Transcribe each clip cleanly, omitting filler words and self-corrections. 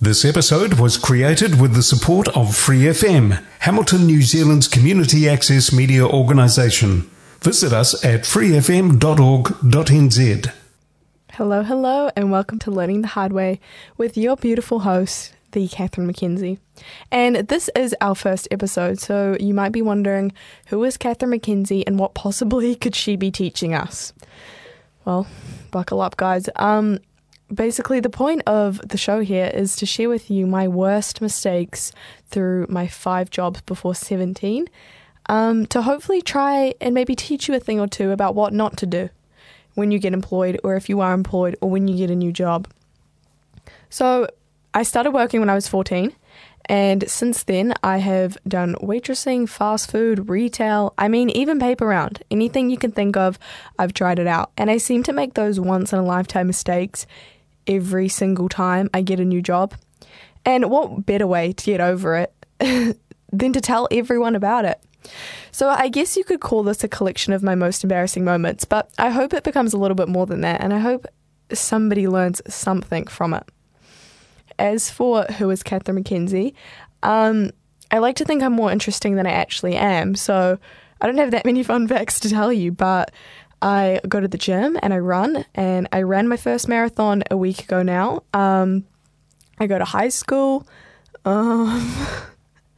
This episode was created with the support of Free FM, Hamilton, New Zealand's community access media organisation. Visit us at freefm.org.nz. Hello, and welcome to Learning the Hard Way with your beautiful host, the Catherine McKenzie. And this is our first episode, so you might be wondering, who is Catherine McKenzie and what possibly could she be teaching us? Well, buckle up, guys. Basically, the point of the show here is to share with you my worst mistakes through my 5 jobs before 17, to hopefully try and maybe teach you a thing or two about what not to do when you get employed, or if you are employed, or when you get a new job. So I started working when I was 14, and since then I have done waitressing, fast food, retail, even paper round. Anything you can think of, I've tried it out. And I seem to make those once-in-a-lifetime mistakes every single time I get a new job. And what better way to get over it than to tell everyone about it? So I guess you could call this a collection of my most embarrassing moments, but I hope it becomes a little bit more than that, and I hope somebody learns something from it. As for who is Catherine McKenzie, I like to think I'm more interesting than I actually am, so I don't have that many fun facts to tell you, but I go to the gym and I run, and I ran my first marathon a week ago now. I go to high school. I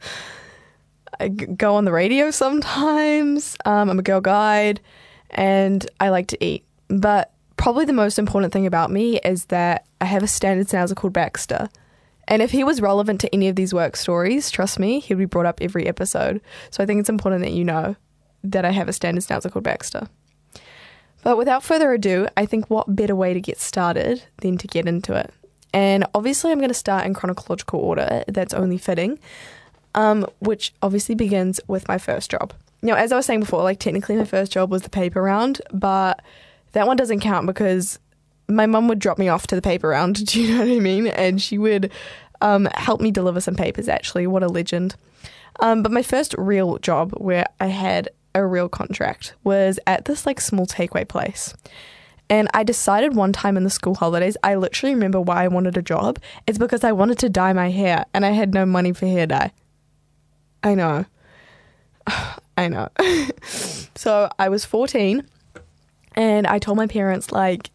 go on the radio sometimes. I'm a girl guide, and I like to eat. But probably the most important thing about me is that I have a standard schnauzer called Baxter. And if he was relevant to any of these work stories, trust me, he'd be brought up every episode. So I think it's important that you know that I have a standard schnauzer called Baxter. But without further ado, I think what better way to get started than to get into it. And obviously I'm going to start in chronological order. That's only fitting. Which obviously begins with my first job. Now, as I was saying before, technically my first job was the paper round, but that one doesn't count because my mum would drop me off to the paper round, do you know what I mean? And she would help me deliver some papers, actually. What a legend. But my first real job where I had a real contract was at this small takeaway place. And I decided one time in the school holidays, I literally remember why I wanted a job. It's because I wanted to dye my hair and I had no money for hair dye. I know. So I was 14 and I told my parents,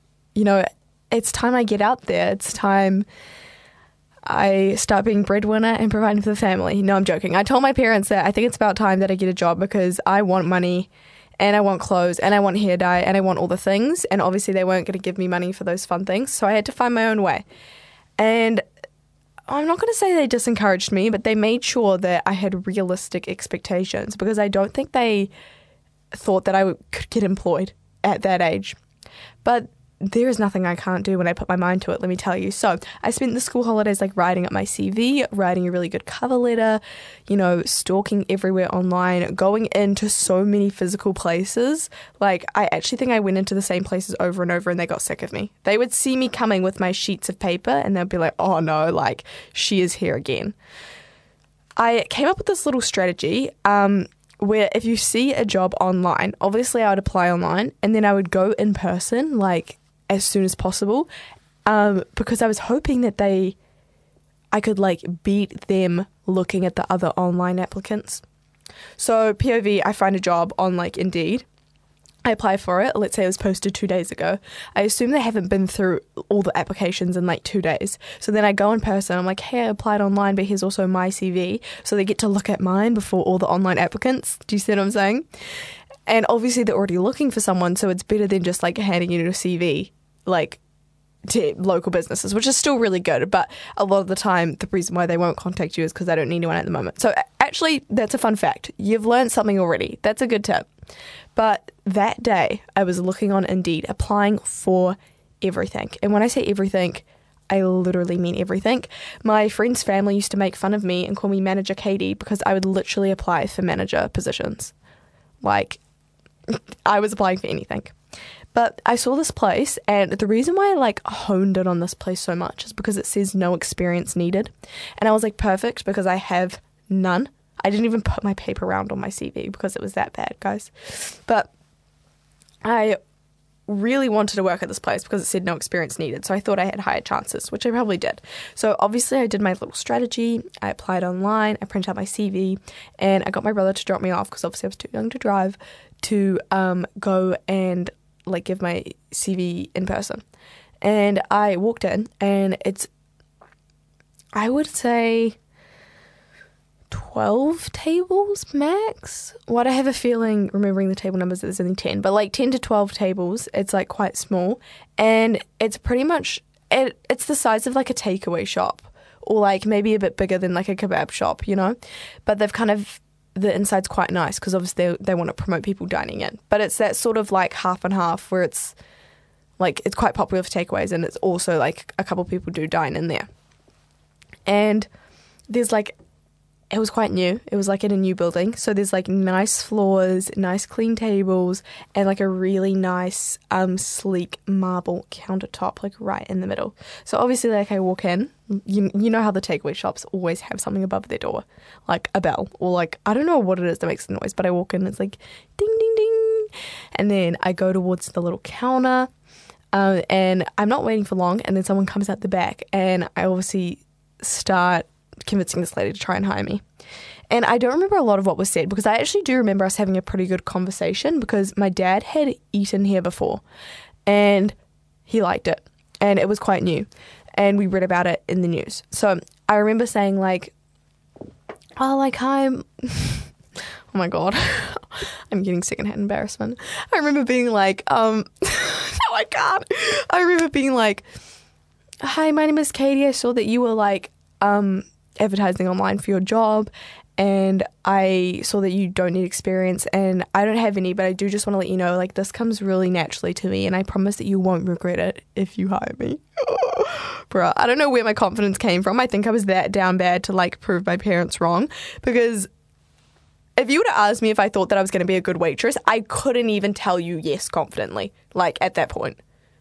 it's time I get out there. It's time I start being breadwinner and providing for the family. No, I'm joking. I told my parents that I think it's about time that I get a job because I want money and I want clothes and I want hair dye and I want all the things. And obviously they weren't going to give me money for those fun things. So I had to find my own way. And I'm not going to say they disencouraged me, but they made sure that I had realistic expectations because I don't think they thought that I could get employed at that age. But there is nothing I can't do when I put my mind to it, let me tell you. So I spent the school holidays writing up my CV, writing a really good cover letter, stalking everywhere online, going into so many physical places. I actually think I went into the same places over and over and they got sick of me. They would see me coming with my sheets of paper and they'd be like, oh no, she is here again. I came up with this little strategy where if you see a job online, obviously I would apply online and then I would go in person, as soon as possible, because I was hoping that I could beat them looking at the other online applicants. So POV, I find a job on Indeed. I apply for it. Let's say it was posted 2 days ago. I assume they haven't been through all the applications in 2 days. So then I go in person. I'm like, hey, I applied online, but here's also my CV. So they get to look at mine before all the online applicants. Do you see what I'm saying? And obviously they're already looking for someone, so it's better than just handing you a CV to local businesses, which is still really good. But a lot of the time, the reason why they won't contact you is because they don't need anyone at the moment. So actually, that's a fun fact. You've learned something already. That's a good tip. But that day, I was looking on Indeed, applying for everything. And when I say everything, I literally mean everything. My friend's family used to make fun of me and call me Manager Katie because I would literally apply for manager positions. I was applying for anything. But I saw this place, and the reason why I honed in on this place so much is because it says no experience needed. And I was perfect, because I have none. I didn't even put my paper round on my CV because it was that bad, guys. But I really wanted to work at this place because it said no experience needed. So I thought I had higher chances, which I probably did. So obviously I did my little strategy. I applied online. I printed out my CV, and I got my brother to drop me off because obviously I was too young to drive, to go and like give my CV in person. And I walked in, and it's, I would say, 12 tables max. What I have a feeling, remembering the table numbers, there's only 10, but like 10 to 12 tables. It's like quite small, and it's pretty much, it's the size of like a takeaway shop, or like maybe a bit bigger than like a kebab shop, you know, but they've kind of, the inside's quite nice because obviously they want to promote people dining in, but it's that sort of like half and half where it's like, it's quite popular for takeaways, and it's also like a couple people do dine in there. And there's like, it was quite new. It was like in a new building. So there's like nice floors, nice clean tables, and like a really nice sleek marble countertop like right in the middle. So obviously like I walk in, you know how the takeaway shops always have something above their door, like a bell, or like, I don't know what it is that makes the noise, but I walk in, it's like ding, ding, ding. And then I go towards the little counter, and I'm not waiting for long, and then someone comes out the back, and I obviously start convincing this lady to try and hire me. And I don't remember a lot of what was said, because I actually do remember us having a pretty good conversation, because my dad had eaten here before and he liked it, and it was quite new, and we read about it in the news. So I remember saying like, oh, like, hi, oh my god, I'm getting secondhand embarrassment. I remember being like, no, I can't. I remember being like, hi, my name is Katie. I saw that you were like advertising online for your job, and I saw that you don't need experience, and I don't have any, but I do just want to let you know, like, this comes really naturally to me, and I promise that you won't regret it if you hire me. Bruh, I don't know where my confidence came from. I think I was that down bad to like prove my parents wrong, because if you would have asked me if I thought that I was going to be a good waitress, I couldn't even tell you yes confidently. Like, at that point,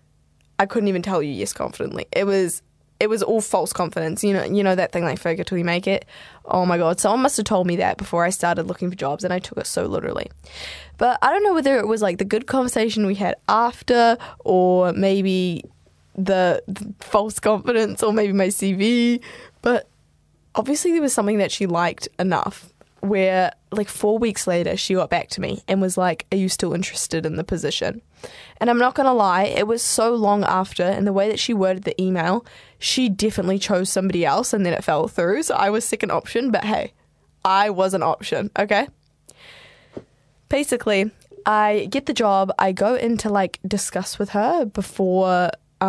I couldn't even tell you yes confidently. It was all false confidence. You know that thing like fake it till you make it? Oh my god, someone must have told me that before I started looking for jobs, and I took it so literally. But I don't know whether it was like the good conversation we had after, or maybe the false confidence, or maybe my CV. But obviously there was something that she liked enough where like 4 weeks later she got back to me and was like, are you still interested in the position? And I'm not gonna lie, it was so long after, and the way that she worded the email, she definitely chose somebody else, and then it fell through. So I was second option, but hey, I was an option, okay? Basically, I get the job. I go in to like discuss with her before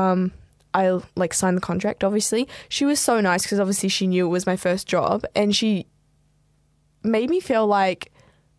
I like sign the contract. Obviously, she was so nice because obviously she knew it was my first job, and she made me feel like,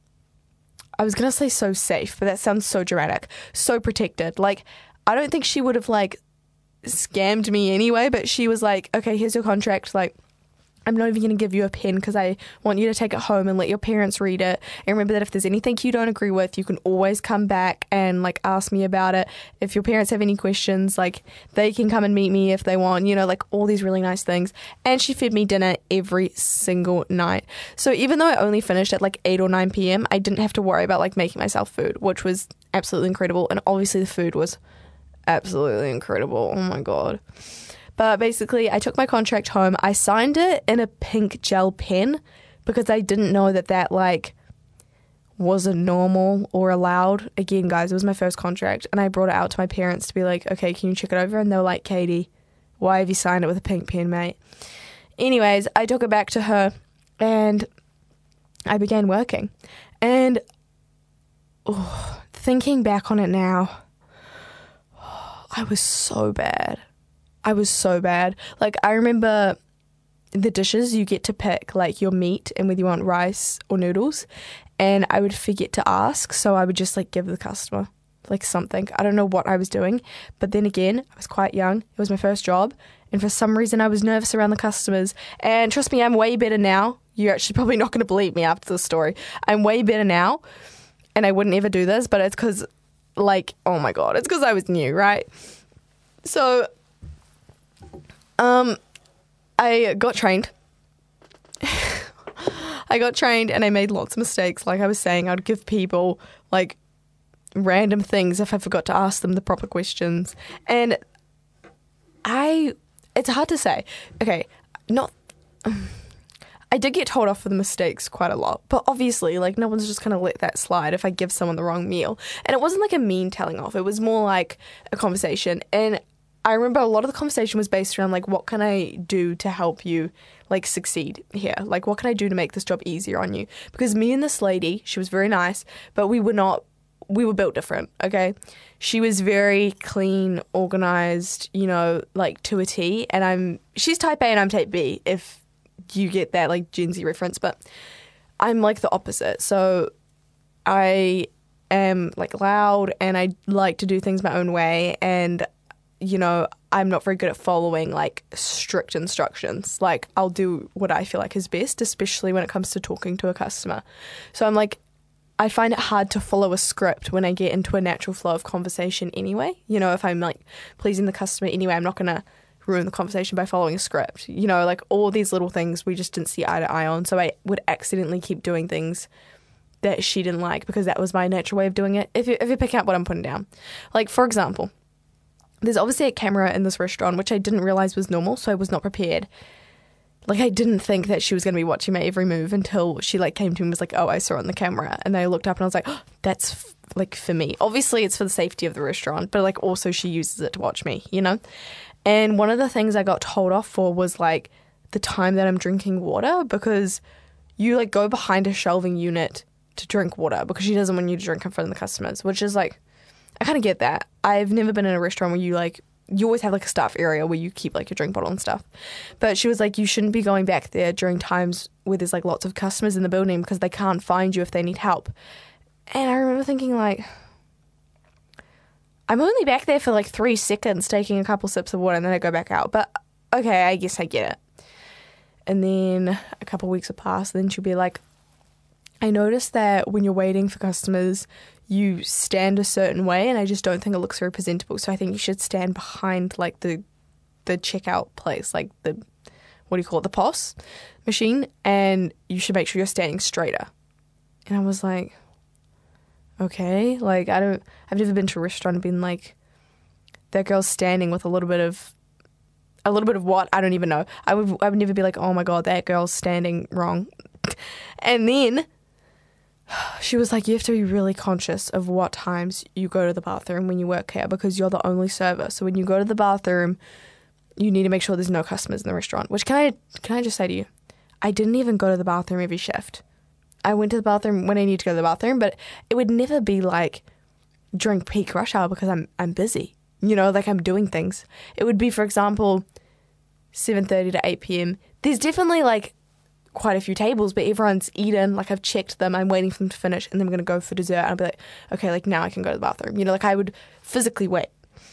I was going to say so safe, but that sounds so dramatic, so protected. Like, I don't think she would have like scammed me anyway, but she was like, okay, here's your contract. Like, I'm not even going to give you a pen because I want you to take it home and let your parents read it. And remember that if there's anything you don't agree with, you can always come back and like ask me about it. If your parents have any questions, like they can come and meet me if they want, you know, like all these really nice things. And she fed me dinner every single night. So even though I only finished at like 8 or 9 p.m, I didn't have to worry about like making myself food, which was absolutely incredible. And obviously the food was absolutely incredible. Oh my God. But basically, I took my contract home. I signed it in a pink gel pen because I didn't know that like wasn't normal or allowed. Again, guys, it was my first contract, and I brought it out to my parents to be like, okay, can you check it over? And they were like, Katie, why have you signed it with a pink pen, mate? Anyways, I took it back to her, and I began working. And thinking back on it now, I was so bad. Like, I remember the dishes you get to pick, like your meat and whether you want rice or noodles, and I would forget to ask, so I would just like give the customer like something. I don't know what I was doing, but then again, I was quite young. It was my first job, and for some reason I was nervous around the customers. And trust me, I'm way better now. You're actually probably not going to believe me after this story. I'm way better now, and I wouldn't ever do this, but it's because, like, oh my God, it's because I was new, right? So I got trained. And I made lots of mistakes. Like I was saying, I'd give people like random things if I forgot to ask them the proper questions. And it's hard to say. Okay, I did get told off for the mistakes quite a lot, but obviously, like, no one's just going to let that slide if I give someone the wrong meal. And it wasn't like a mean telling off. It was more like a conversation. And I remember a lot of the conversation was based around, like, what can I do to help you, like, succeed here? Like, what can I do to make this job easier on you? Because me and this lady, she was very nice, but we were built different, okay? She was very clean, organized, you know, like, to a T. And she's type A and I'm type B, if you get that, like, Gen Z reference. But I'm, like, the opposite. So I am, like, loud and I like to do things my own way. And, you know, I'm not very good at following, like, strict instructions. Like, I'll do what I feel like is best, especially when it comes to talking to a customer. So I'm, like, I find it hard to follow a script when I get into a natural flow of conversation anyway. You know, if I'm, like, pleasing the customer anyway, I'm not going to ruin the conversation by following a script. You know, like, all these little things we just didn't see eye to eye on. So I would accidentally keep doing things that she didn't like because that was my natural way of doing it. If you're picking up what I'm putting down. Like, for example, there's obviously a camera in this restaurant, which I didn't realize was normal, so I was not prepared. Like, I didn't think that she was going to be watching my every move until she, like, came to me and was like, oh, I saw it on the camera. And I looked up and I was like, oh, that's, like, for me. Obviously, it's for the safety of the restaurant, but, like, also she uses it to watch me, you know? And one of the things I got told off for was, like, the time that I'm drinking water, because you, like, go behind a shelving unit to drink water because she doesn't want you to drink in front of the customers, which is, like, I kind of get that. I've never been in a restaurant where you, like, you always have, like, a staff area where you keep, like, your drink bottle and stuff. But she was like, you shouldn't be going back there during times where there's, like, lots of customers in the building because they can't find you if they need help. And I remember thinking, like, I'm only back there for, like, 3 seconds taking a couple sips of water and then I go back out. But, okay, I guess I get it. And then a couple weeks have passed and then she'll be like, I noticed that when you're waiting for customers, you stand a certain way and I just don't think it looks very presentable. So I think you should stand behind, like, the checkout place, like the, what do you call it, the POS machine, and you should make sure you're standing straighter. And I was like, okay, like, I've never been to a restaurant and been like, that girl's standing with a little bit of what? I don't even know. I would never be like, oh my God, that girl's standing wrong. And then she was like, you have to be really conscious of what times you go to the bathroom when you work here because you're the only server. So when you go to the bathroom, you need to make sure there's no customers in the restaurant. Which, can I just say to you, I didn't even go to the bathroom every shift. I went to the bathroom when I need to go to the bathroom, but it would never be like during peak rush hour because I'm busy. You know, like, I'm doing things. It would be, for example, 7:30 to 8 p.m. There's definitely, like, quite a few tables, but everyone's eaten. Like, I've checked them. I'm waiting for them to finish, and then I'm going to go for dessert. And I'll be like, okay, like, now I can go to the bathroom. You know, like, I would physically wait.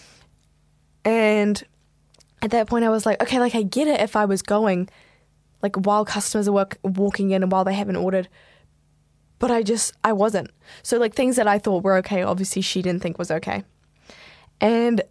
And at that point, I was like, okay, like, I get it if I was going, like, while customers are walking in and while they haven't ordered. But I wasn't. So, like, things that I thought were okay, obviously she didn't think was okay. And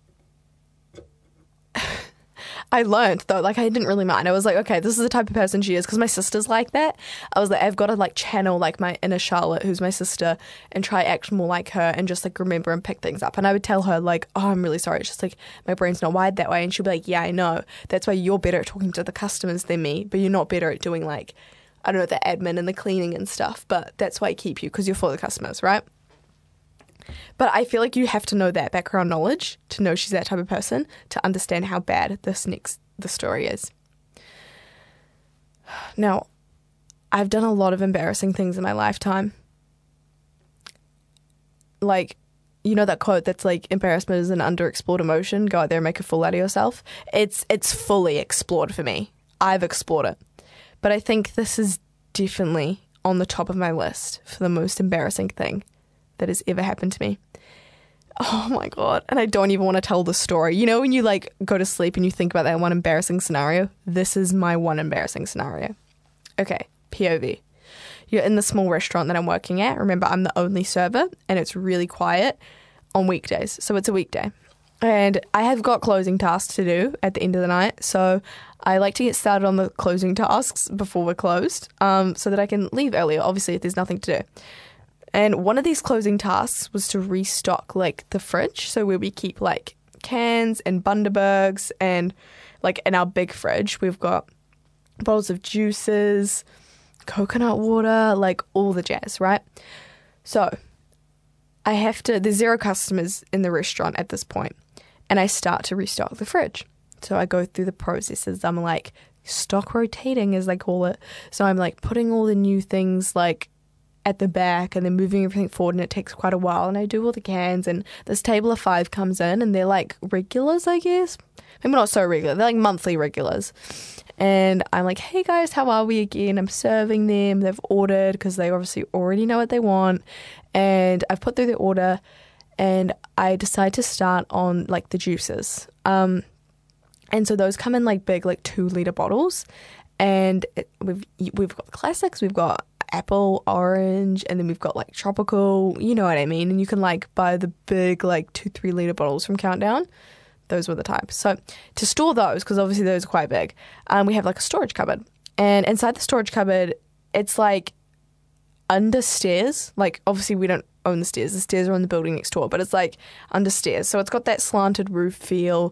I learned, though, like, I didn't really mind. I was like, okay, this is the type of person she is, because my sister's like that. I was like, I've got to, like, channel, like, my inner Charlotte, who's my sister, and try act more like her and just, like, remember and pick things up. And I would tell her, like, oh, I'm really sorry. It's just, like, my brain's not wired that way. And she'll be like, yeah, I know. That's why you're better at talking to the customers than me, but you're not better at doing, like, I don't know, the admin and the cleaning and stuff. But that's why I keep you, because you're for the customers, right? But I feel like you have to know that background knowledge to know she's that type of person to understand how bad the story is. Now, I've done a lot of embarrassing things in my lifetime. Like, you know that quote that's like, embarrassment is an underexplored emotion. Go out there and make a fool out of yourself. It's fully explored for me. I've explored it. But I think this is definitely on the top of my list for the most embarrassing thing that has ever happened to me. Oh my God. And I don't even want to tell the story. You know, when you, like, go to sleep and you think about that one embarrassing scenario? This is my one embarrassing scenario. Okay, POV. You're in the small restaurant that I'm working at. Remember, I'm the only server and it's really quiet on weekdays. So it's a weekday. And I have got closing tasks to do at the end of the night. So I like to get started on the closing tasks before we're closed, so that I can leave earlier, obviously, if there's nothing to do. And one of these closing tasks was to restock like the fridge. So where we keep like cans and Bundabergs, and like in our big fridge, we've got bottles of juices, coconut water, like all the jazz, right? So there's 0 customers in the restaurant at this point, and I start to restock the fridge. So I go through the processes. I'm like stock rotating, as they call it. So I'm like putting all the new things like at the back and then moving everything forward, and it takes quite a while, and I do all the cans, and this table of 5 comes in, and they're like regulars, I guess. Maybe not so regular, they're like monthly regulars. And I'm like, hey guys, how are we again? I'm serving them. They've ordered because they obviously already know what they want, and I've put through the order, and I decide to start on like the juices. And so those come in like big, like 2-liter bottles, and we've got classics, we've got apple, orange, and then we've got like tropical, you know what I mean? And you can like buy the big like 2-3 liter bottles from Countdown. Those were the types. So to store those, because obviously those are quite big, we have like a storage cupboard, and inside the storage cupboard, it's like under stairs. Like obviously we don't own the stairs are on the building next door, but it's like under stairs, so it's got that slanted roof feel,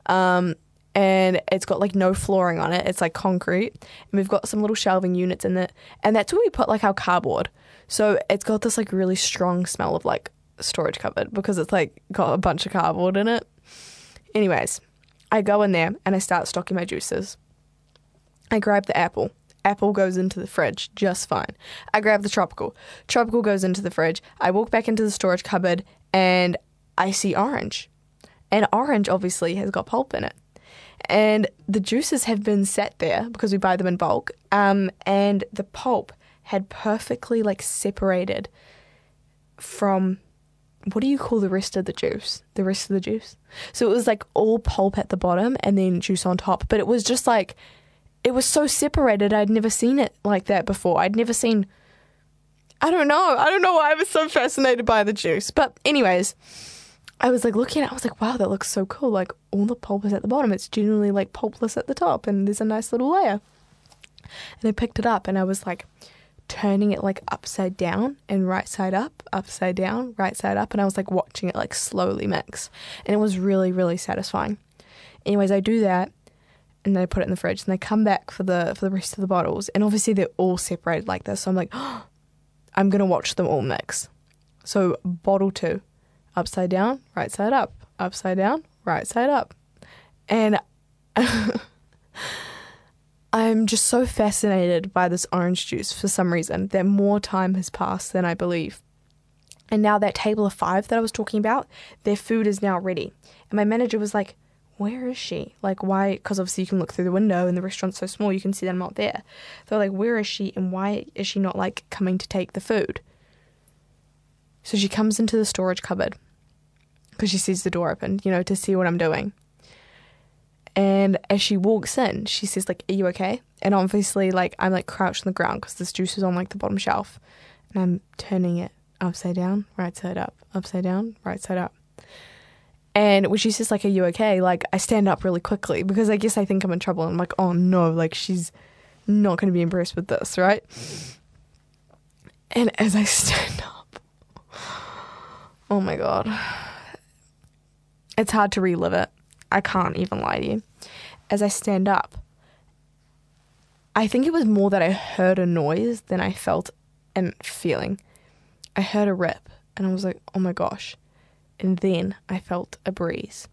and it's got like no flooring on it. It's like concrete, and we've got some little shelving units in it, and that's where we put like our cardboard. So it's got this like really strong smell of like storage cupboard because it's like got a bunch of cardboard in it. Anyways, I go in there and I start stocking my juices. I grab the apple. Apple goes into the fridge just fine. I grab the tropical. Tropical goes into the fridge. I walk back into the storage cupboard and I see orange. And orange obviously has got pulp in it. And the juices have been set there because we buy them in bulk. And the pulp had perfectly like separated from, what do you call the rest of the juice? The rest of the juice. So it was like all pulp at the bottom and then juice on top. But it was just like, it was so separated. I'd never seen it like that before. I'd never seen, I don't know why I was so fascinated by the juice. But anyways, I was like looking at it, I was like, wow, that looks so cool. Like all the pulp is at the bottom. It's genuinely like pulpless at the top, and there's a nice little layer. And I picked it up and I was like turning it like upside down and right side up, upside down, right side up. And I was like watching it like slowly mix. And it was really, really satisfying. Anyways, I do that and then I put it in the fridge, and I come back for the rest of the bottles. And obviously they're all separated like this. So I'm like, oh, I'm going to watch them all mix. So bottle 2. Upside down, right side up. Upside down, right side up. And I'm just so fascinated by this orange juice for some reason that more time has passed than I believe. And now that table of 5 that I was talking about, their food is now ready. And my manager was like, where is she? Like, why? Because obviously you can look through the window and the restaurant's so small, you can see that I'm not there. So like, where is she and why is she not like coming to take the food? So she comes into the storage cupboard because she sees the door open, you know, to see what I'm doing. And as she walks in, she says, like, are you okay? And obviously, like, I'm, like, crouched on the ground because this juice is on, like, the bottom shelf. And I'm turning it upside down, right side up, upside down, right side up. And when she says, like, are you okay? Like, I stand up really quickly because I guess I think I'm in trouble. And I'm like, oh, no, like, she's not going to be impressed with this, right? And as I stand up, oh, my God. It's hard to relive it. I can't even lie to you. As I stand up, I think it was more that I heard a noise than I felt a feeling. I heard a rip and I was like, oh my gosh. And then I felt a breeze.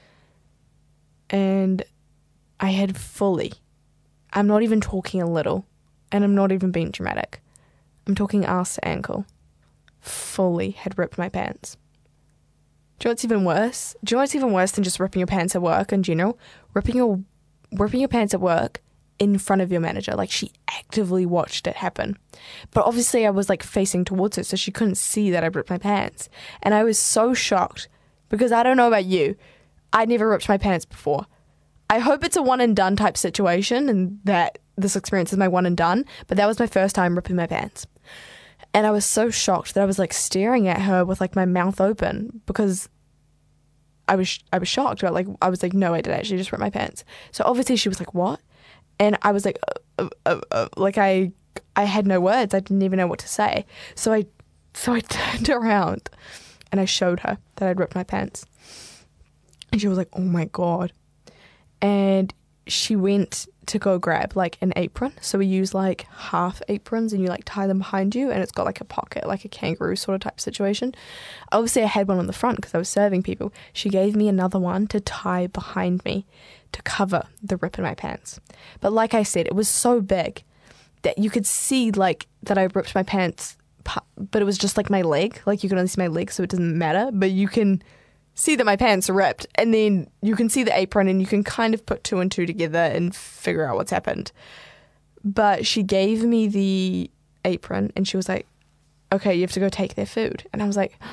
And I had fully, I'm not even talking a little, and I'm not even being dramatic. I'm talking ass to ankle. Fully had ripped my pants. Do you know what's even worse? Do you know what's even worse than just ripping your pants at work in general? Ripping your pants at work in front of your manager. Like, she actively watched it happen. But obviously I was like facing towards her, so she couldn't see that I ripped my pants. And I was so shocked because I don't know about you. I never ripped my pants before. I hope it's a one and done type situation and that this experience is my one and done. But that was my first time ripping my pants. And I was so shocked that I was like staring at her with like my mouth open because I was shocked. But like, I was like, no, I did actually just rip my pants. So obviously she was like, what? And I was like, like I had no words. I didn't even know what to say. So I So I turned around and I showed her that I'd ripped my pants. And she was like, oh my God. And she went to go grab like an apron. So we use like half aprons and you like tie them behind you and it's got like a pocket, like a kangaroo sort of type situation. Obviously I had one on the front because I was serving people. She gave me another one to tie behind me to cover the rip in my pants. But like I said, it was so big that you could see like that I ripped my pants, but it was just like my leg. Like you can only see my leg, so it doesn't matter. But you can see that my pants are ripped, and then you can see the apron, and you can kind of put two and two together and figure out what's happened. But she gave me the apron, and she was like, okay, you have to go take their food. And I was like,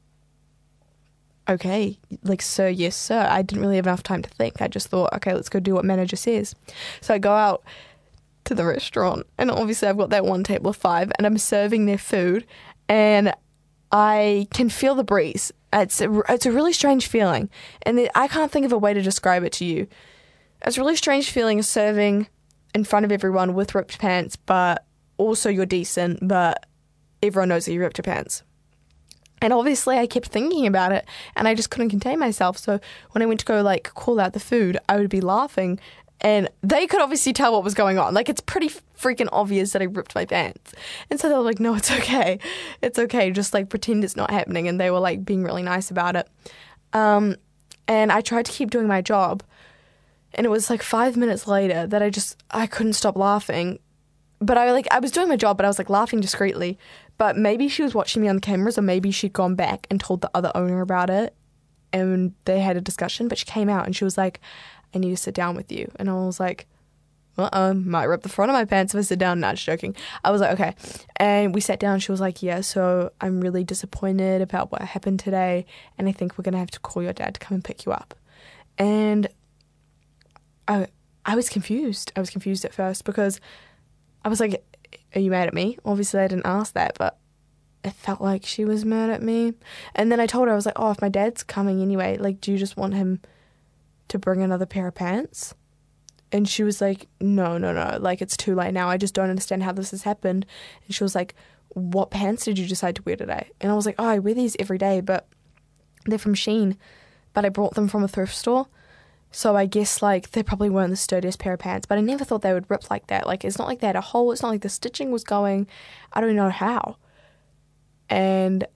okay, like, sir, yes, sir. I didn't really have enough time to think. I just thought, okay, let's go do what manager says. So I go out to the restaurant, and obviously I've got that one table of 5, and I'm serving their food, and I can feel the breeze. It's a really strange feeling, and I can't think of a way to describe it to you. It's a really strange feeling of serving in front of everyone with ripped pants, but also you're decent, but everyone knows that you ripped your pants. And obviously I kept thinking about it, and I just couldn't contain myself. So when I went to go like call out the food, I would be laughing, and they could obviously tell what was going on. Like, it's pretty freaking obvious that I ripped my pants. And so they were like, no, it's okay. It's okay. Just, like, pretend it's not happening. And they were, like, being really nice about it. And I tried to keep doing my job. And it was, like, 5 minutes later that I couldn't stop laughing. But I was doing my job, but I was, like, laughing discreetly. But maybe she was watching me on the cameras, or maybe she'd gone back and told the other owner about it. And they had a discussion. But she came out and she was like, I need to sit down with you. And I was like, might rip the front of my pants if I sit down. Not joking. I was like, okay. And we sat down. She was like, yeah, so I'm really disappointed about what happened today, and I think we're going to have to call your dad to come and pick you up. And I was confused. I was confused at first because I was like, are you mad at me? Obviously I didn't ask that, but it felt like she was mad at me. And then I told her, I was like, oh, if my dad's coming anyway, like, do you just want him to bring another pair of pants? And she was like, no, like, it's too late now. I just don't understand how this has happened. And she was like, what pants did you decide to wear today? And I was like, oh, I wear these every day, but they're from Shein, but I brought them from a thrift store. So I guess, like, they probably weren't the sturdiest pair of pants, but I never thought they would rip like that. Like, it's not like they had a hole. It's not like the stitching was going. I don't know how. And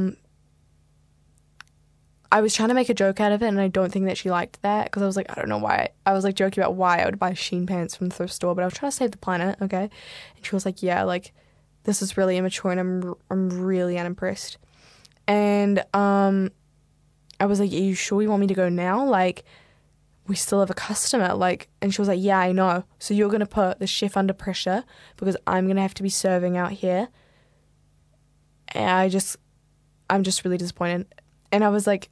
I was trying to make a joke out of it, and I don't think that she liked that, because I was like, I don't know why. I was like joking about why I would buy Shein pants from the thrift store, but I was trying to save the planet, okay? And she was like, yeah, like, this is really immature, and I'm really unimpressed. And I was like, are you sure you want me to go now? Like, we still have a customer. Like, and she was like, yeah, I know. So you're going to put the chef under pressure because I'm going to have to be serving out here. And I'm just really disappointed. And I was like,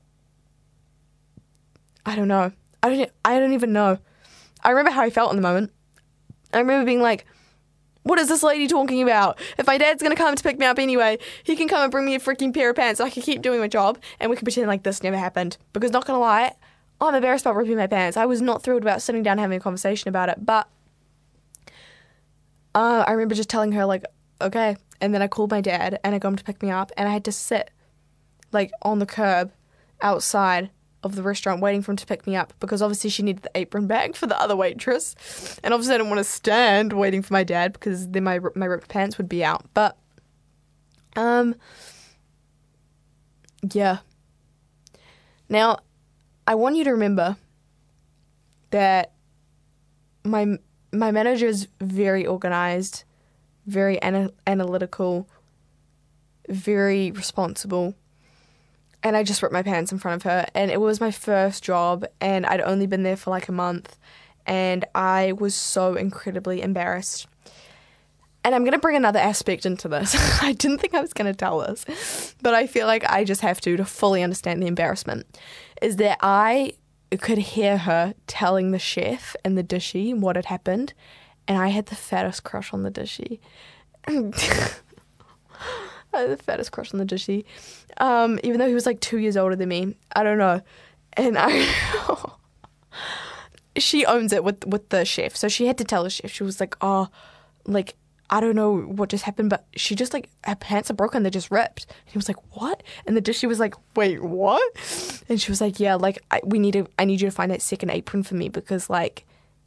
I don't know. I don't even know. I remember how I felt in the moment. I remember being like, what is this lady talking about? If my dad's going to come to pick me up anyway, he can come and bring me a freaking pair of pants so I can keep doing my job, and we can pretend like this never happened. Because not going to lie, I'm embarrassed about ripping my pants. I was not thrilled about sitting down and having a conversation about it. But I remember just telling her, like, okay. And then I called my dad, and I got him to pick me up, and I had to sit, like, on the curb outside of the restaurant waiting for him to pick me up, because obviously she needed the apron bag for the other waitress, and obviously I didn't want to stand waiting for my dad because then my ripped pants would be out. But yeah. Now, I want you to remember that my manager is very organized, very analytical, very responsible. And I just ripped my pants in front of her. And it was my first job, and I'd only been there for like a month. And I was so incredibly embarrassed. And I'm going to bring another aspect into this. I didn't think I was going to tell this, but I feel like I just have to fully understand the embarrassment. Is that I could hear her telling the chef and the dishie what had happened. And I had the fattest crush on the dishie. I had the fattest crush on the dishie. Even though he was like 2 years older than me. I don't know. And she owns it with the chef. So she had to tell the chef. She was like, oh, like, I don't know what just happened, but she just like, her pants are broken. They're just ripped. And he was like, what? And the dishie was like, wait, what? And she was like, yeah, like I need you to find that second apron for me because like,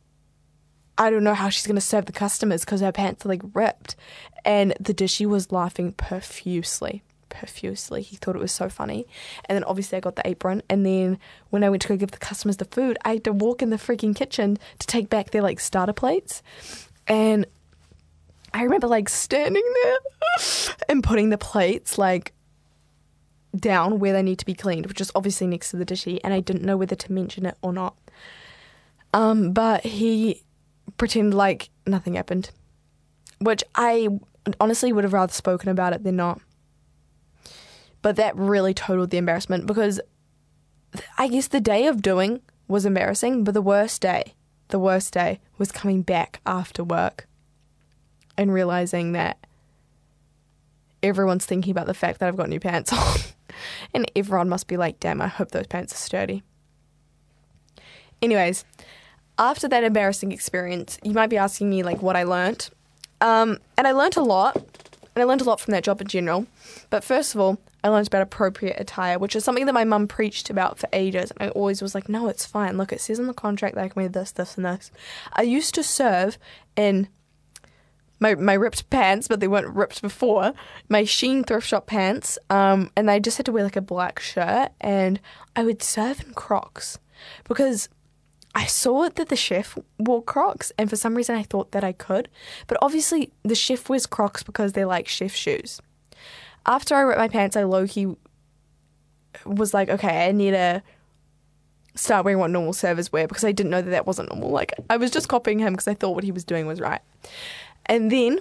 I don't know how she's going to serve the customers because her pants are like ripped. And the dishie was laughing profusely. He thought it was so funny. And then obviously I got the apron. And then when I went to go give the customers the food, I had to walk in the freaking kitchen to take back their like starter plates. And I remember like standing there and putting the plates like down where they need to be cleaned, which is obviously next to the dishie, and I didn't know whether to mention it or not. But he pretended like nothing happened, which I honestly would have rather spoken about it than not. But that really totaled the embarrassment because I guess the day of doing was embarrassing, but the worst day was coming back after work and realizing that everyone's thinking about the fact that I've got new pants on. And everyone must be like, damn, I hope those pants are sturdy. Anyways, after that embarrassing experience, you might be asking me like what I learnt. And I learnt a lot. And I learnt a lot from that job in general. But first of all, I learnt about appropriate attire, which is something that my mum preached about for ages. And I always was like, no, it's fine. Look, it says in the contract that I can wear this, this, and this. I used to serve in my ripped pants, but they weren't ripped before, my Shein thrift shop pants, and I just had to wear like a black shirt, and I would serve in Crocs because I saw that the chef wore Crocs, and for some reason I thought that I could, but obviously the chef wears Crocs because they're like chef shoes. After I ripped my pants, I low-key was like, okay, I need to start wearing what normal servers wear because I didn't know that that wasn't normal. Like, I was just copying him because I thought what he was doing was right. And then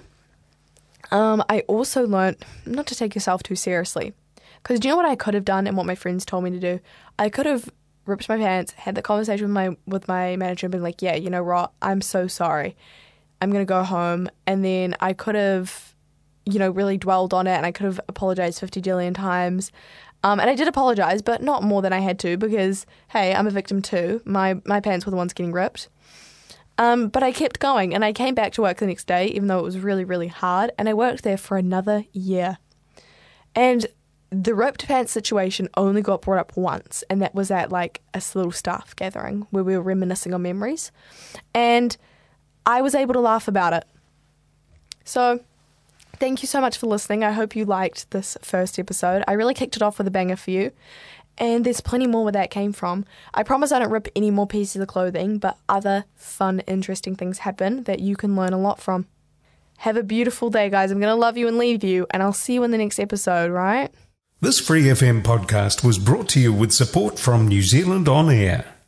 I also learnt not to take yourself too seriously. Because do you know what I could have done and what my friends told me to do? I could have ripped my pants, had the conversation with my manager and been like, yeah, you know what, I'm so sorry. I'm going to go home. And then I could have, you know, really dwelled on it and I could have apologized 50 jillion times. And I did apologize, but not more than I had to because, hey, I'm a victim too. My pants were the ones getting ripped. But I kept going and I came back to work the next day, even though it was really, really hard. And I worked there for another year. And the ripped pants situation only got brought up once. And that was at like a little staff gathering where we were reminiscing on memories. And I was able to laugh about it. So thank you so much for listening. I hope you liked this first episode. I really kicked it off with a banger for you. And there's plenty more where that came from. I promise I don't rip any more pieces of clothing, but other fun, interesting things happen that you can learn a lot from. Have a beautiful day, guys. I'm going to love you and leave you, and I'll see you in the next episode, right? This Free FM podcast was brought to you with support from New Zealand On Air.